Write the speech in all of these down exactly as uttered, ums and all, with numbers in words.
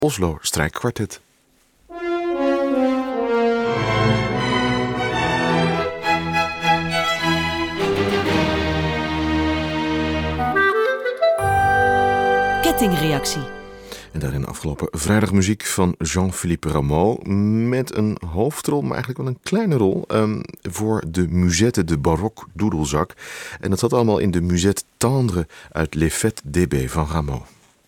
Oslo Strijkkwartet. Kettingreactie. En daarin afgelopen vrijdag muziek van Jean-Philippe Rameau met een hoofdrol, maar eigenlijk wel een kleine rol, um, voor de Musette de Baroque Doedelzak. En dat zat allemaal in de Musette Tendre uit Les Fêtes d'Hébé van Rameau.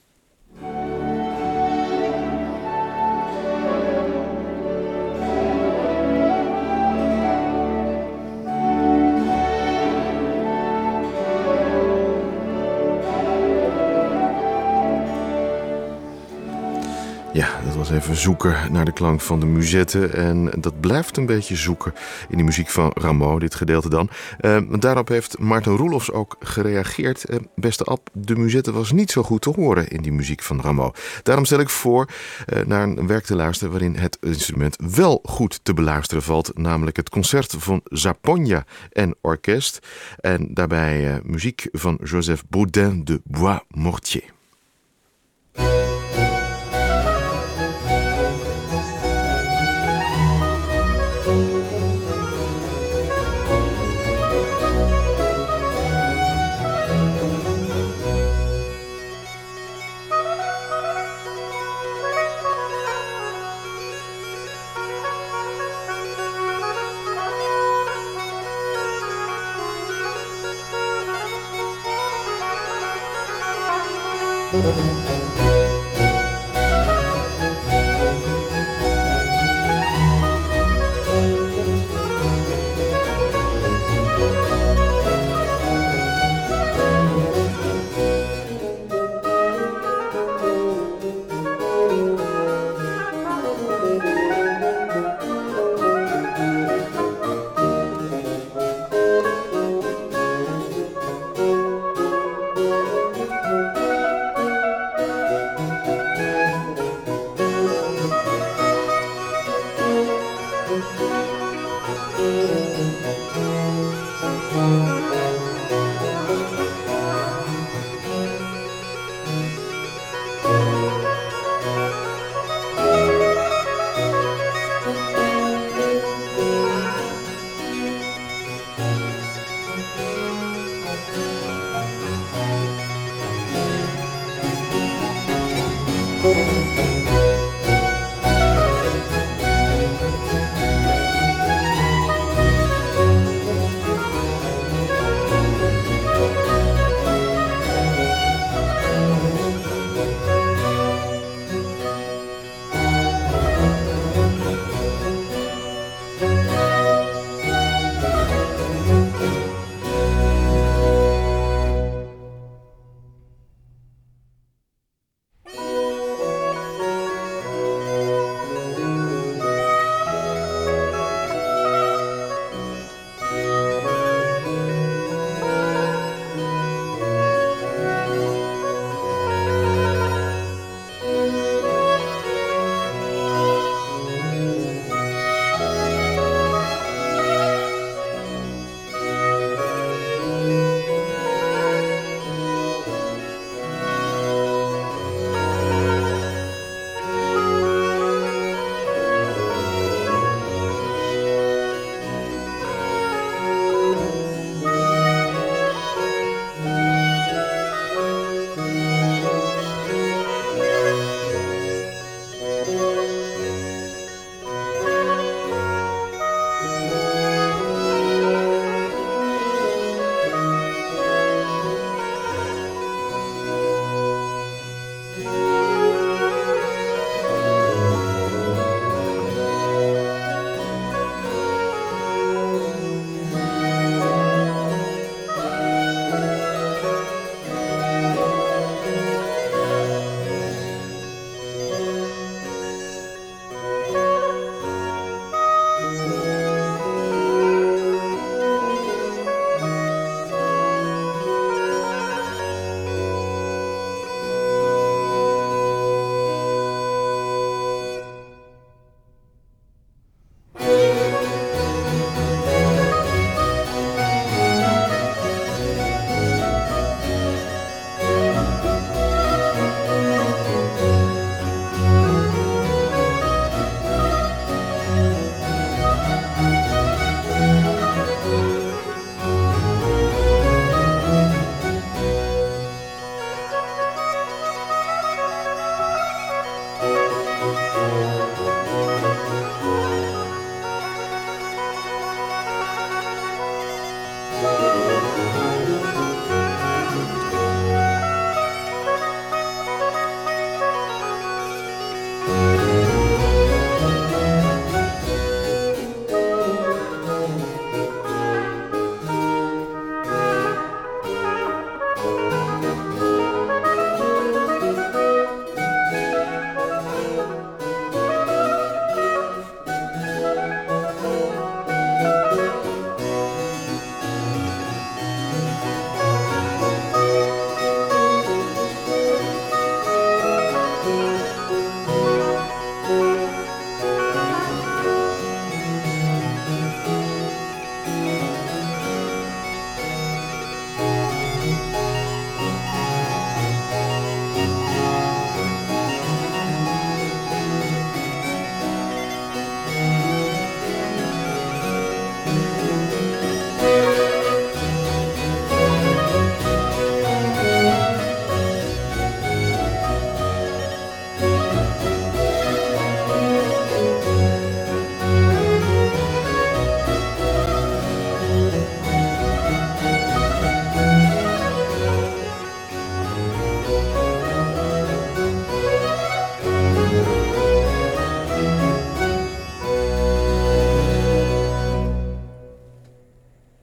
Ja, dat was even zoeken naar de klank van de musette. En dat blijft een beetje zoeken in de muziek van Rameau, dit gedeelte dan. Uh, daarop heeft Maarten Roelofs ook gereageerd. Uh, beste Ab, de musette was niet zo goed te horen in die muziek van Rameau. Daarom stel ik voor uh, naar een werk te luisteren waarin het instrument wel goed te beluisteren valt. Namelijk het concert van Zaponia en orkest. En daarbij uh, muziek van Joseph Baudin de Bois-Mortier.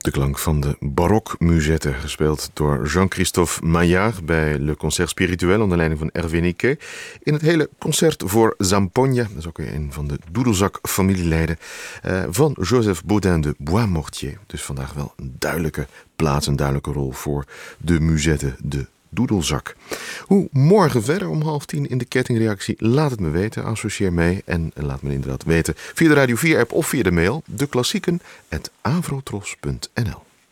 de klank van de barokmusette, gespeeld door Jean-Christophe Maillard bij Le Concert Spirituel onder leiding van Hervé Niquet. In het hele concert voor Zampogne, dat is ook weer een van de Doedelzak-familieleden, uh, van Joseph Baudin de Boismortier. Dus vandaag wel een duidelijke plaats, een duidelijke rol voor de musette, de Doedelzak. Hoe morgen verder om half tien in de kettingreactie? Laat het me weten, associeer mee en laat me inderdaad weten via de Radio vier app of via de mail de klassieken at avrotros punt n l.